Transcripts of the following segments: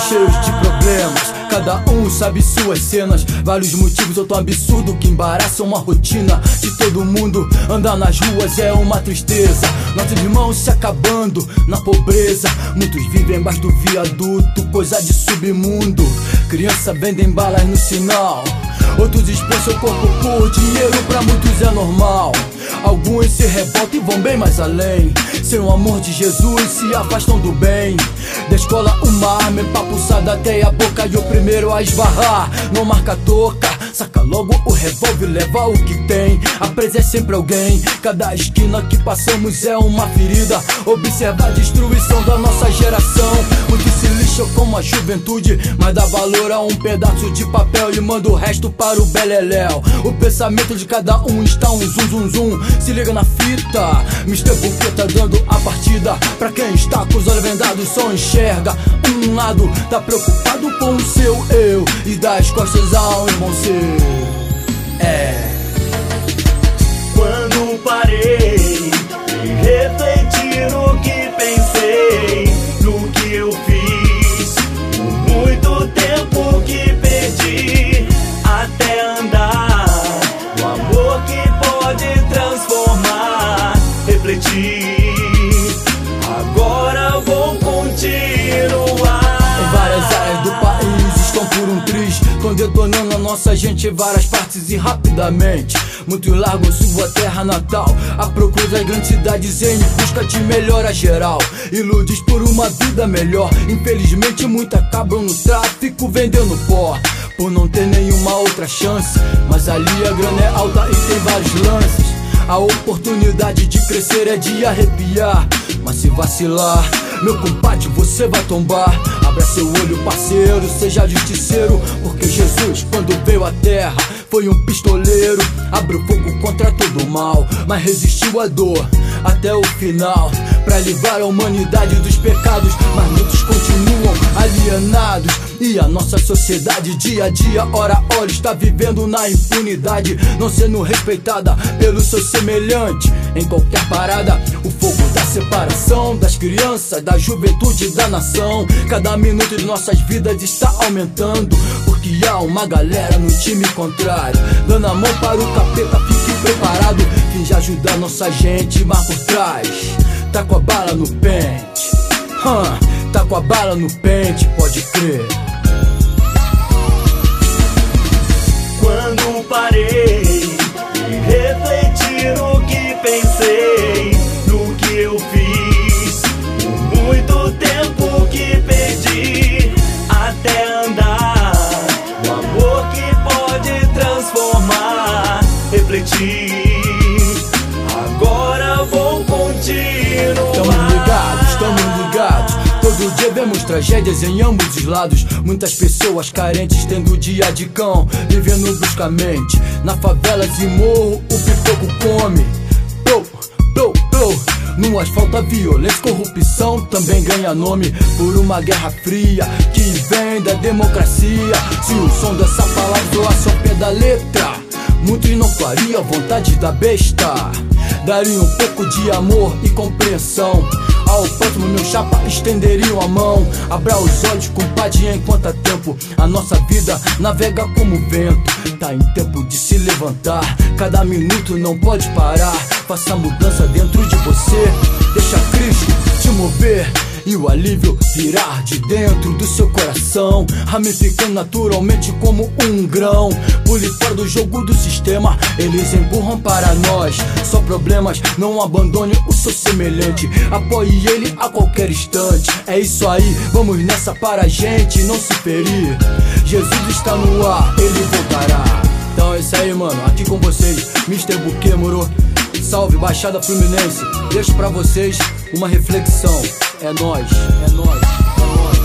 cheios de problemas, cada um sabe suas cenas. Vários motivos ou tão absurdo que embaraçam uma rotina de todo mundo. Andar nas ruas é uma tristeza, nossos irmãos se acabando na pobreza. Muitos vivem embaixo do viaduto, coisa de submundo. Crianças vendem balas no sinal, outros expõem seu corpo por dinheiro, pra muitos é normal. Alguns se revoltam e vão bem mais além. Sem o amor de Jesus se afastam do bem. Da escola uma arma empapuçada até a boca, e o primeiro a esbarrar não marca toca. Saca logo o revólver, leva o que tem. A presa é sempre alguém, cada esquina que passamos é uma ferida. Observa a destruição da nossa geração. Muitos se lixam como a juventude, mas dá valor a um pedaço de papel e manda o resto para o beleléu. O pensamento de cada um está um zum zum zum. Se liga na fita, Mr. Buquê tá dando a partida. Pra quem está com os olhos vendados só enxerga um lado. Tá preocupado com o seu eu e dá as costas ao irmão seu. Quando parei e refleti no que pensei, no que eu fiz, por muito tempo que perdi até andar, o amor que pode transformar, refletir, agora vou continuar. Em várias áreas do país estão por um triz, estão detonando a nossa gente em várias partes e rapidamente. Muitos largam sua terra natal à procura das grandes cidades em busca de melhora geral, iludes por uma vida melhor. Infelizmente muitos acabam no tráfico vendendo pó, por não ter nenhuma outra chance. Mas ali a grana é alta e tem vários lances. A oportunidade de crescer é de arrepiar, mas se vacilar, meu compadre, você vai tombar. Abra seu olho, parceiro, seja justiceiro, porque Jesus, quando veio à terra, foi um pistoleiro. Abriu fogo contra todo o mal, mas resistiu à dor até o final, pra livrar a humanidade dos pecados. Mas muitos continuam alienados, e a nossa sociedade dia a dia, hora a hora, está vivendo na impunidade, não sendo respeitada pelo seu semelhante. Em qualquer parada, o fogo da separação das crianças, da juventude e da nação. Cada minuto de nossas vidas está aumentando, porque há uma galera no time contrário, dando a mão para o capeta. Fique preparado, finge ajudar nossa gente, mas por trás tá com a bala no pente. Tá com a bala no pente, pode crer. Quando parei e refleti no que pensei, no que eu fiz, por muito tempo que perdi até andar, o amor que pode transformar, refletir, agora vou continuar. Tamo ligados, todo dia vemos tragédias em ambos os lados. Muitas pessoas carentes tendo dia de cão, vivendo bruscamente na favelas e morro, o pipoco come. No asfalto a violência, corrupção também ganha nome, por uma guerra fria que vem da democracia. Se o som dessa palavra soasse ao pé da letra, muitos não fariam vontade da besta. Daria um pouco de amor e compreensão ao próximo, meu chapa, estenderiam a mão. Abra os olhos, compadre, enquanto há tempo. A nossa vida navega como vento, tá em tempo de se levantar. Cada minuto não pode parar. Faça mudança dentro de você, deixa Cristo te mover e o alívio virar de dentro do seu coração, ramificando naturalmente como um grão. Pule fora do jogo do sistema, eles empurram para nós só problemas. Não abandone o seu semelhante, apoie ele a qualquer instante. É isso aí, vamos nessa para a gente não se ferir. Jesus está no ar, ele voltará. Então é isso aí, mano, aqui com vocês, Mr. Buquê, moro? Salve, Baixada Fluminense. Deixo pra vocês uma reflexão. É nóis, é nóis, é nóis.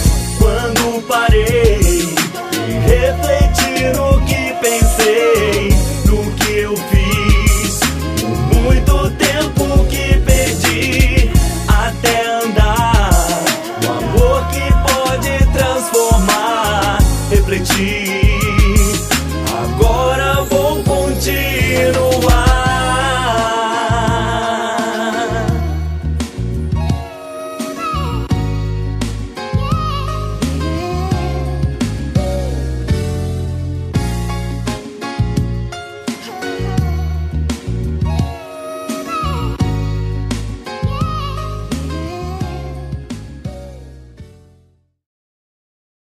Quando parei e refleti no que pensei,